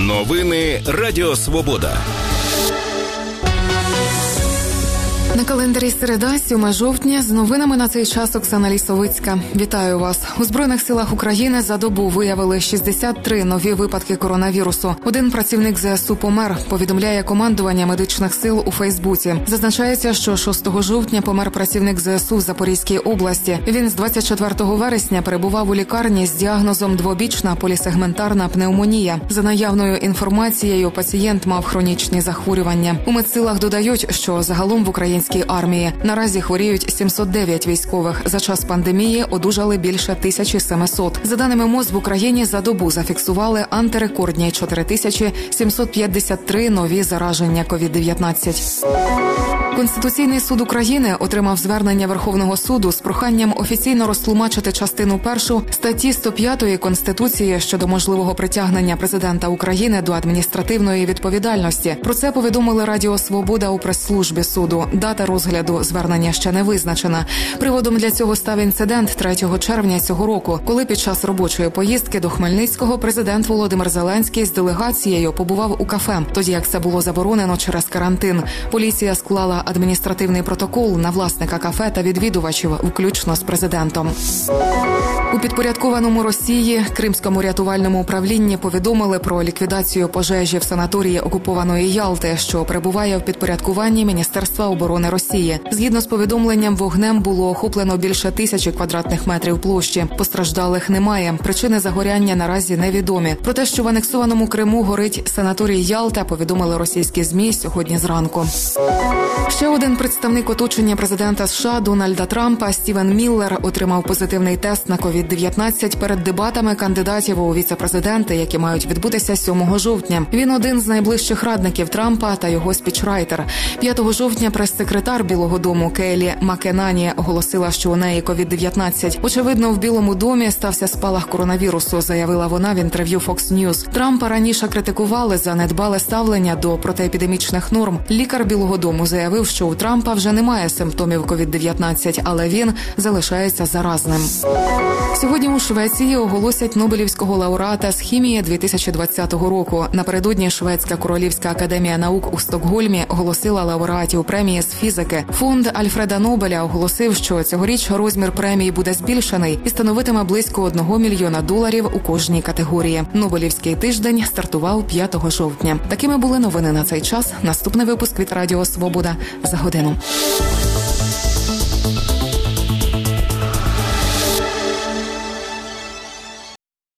Новини Радіо Свобода. На календарі середа, 7 жовтня. З новинами на цей час Оксана Лісовицька. Вітаю вас. У Збройних силах України за добу виявили 63 нові випадки коронавірусу. Один працівник ЗСУ помер, повідомляє командування медичних сил у Фейсбуці. Зазначається, що 6 жовтня помер працівник ЗСУ в Запорізькій області. Він з 24 вересня перебував у лікарні з діагнозом двобічна полісегментарна пневмонія. За наявною інформацією, пацієнт мав хронічні захворювання. У медсилах додають, що загалом в українській армії наразі хворіють 709 військових. За час пандемії одужали більше 1700. За даними МОЗ, в Україні за добу зафіксували антирекордні 4753 нові зараження COVID-19. Конституційний суд України отримав звернення Верховного суду з проханням офіційно розтлумачити частину 1 статті 105 Конституції щодо можливого притягнення президента України до адміністративної відповідальності. Про це повідомили Радіо Свобода у прес-службі суду. Дата розгляду звернення ще не визначена. Приводом для цього став інцидент 3 червня цього року, коли під час робочої поїздки до Хмельницького президент Володимир Зеленський з делегацією побував у кафе, тоді як це було заборонено через карантин. Поліція склала адміністративний протокол на власника кафе та відвідувачів, включно з президентом. У підпорядкованому Росії Кримському рятувальному управлінні повідомили про ліквідацію пожежі в санаторії окупованої Ялти, що перебуває в підпорядкуванні Міністерства оборони Росії. Згідно з повідомленням, вогнем було охоплено більше 1000 квадратних метрів площі. Постраждалих немає. Причини загоряння наразі невідомі. Про те, що в анексованому Криму горить санаторій Ялта, повідомили російські ЗМІ сьогодні зранку. Ще один представник оточення президента США Дональда Трампа Стівен Міллер отримав позитивний тест на COVID-19 перед дебатами кандидатів у віце-президенти, які мають відбутися 7 жовтня. Він один з найближчих радників Трампа та його спічрайтер. 5 жовтня прес-секретар Білого дому Келлі Макенані оголосила, що у неї COVID-19. Очевидно, в Білому домі стався спалах коронавірусу, заявила вона в інтерв'ю Fox News. Трампа раніше критикували за недбале ставлення до протиепідемічних норм. Лікар Білого дому заявив, що у Трампа вже немає симптомів COVID-19, але він залишається заразним. Сьогодні у Швеції оголосять Нобелівського лауреата з хімії 2020 року. Напередодні Шведська Королівська академія наук у Стокгольмі оголосила лауреатів премії з фізики. Фонд Альфреда Нобеля оголосив, що цьогоріч розмір премії буде збільшений і становитиме близько $1 мільйона у кожній категорії. Нобелівський тиждень стартував 5 жовтня. Такими були новини на цей час. Наступний випуск від Радіо Свобода за годину.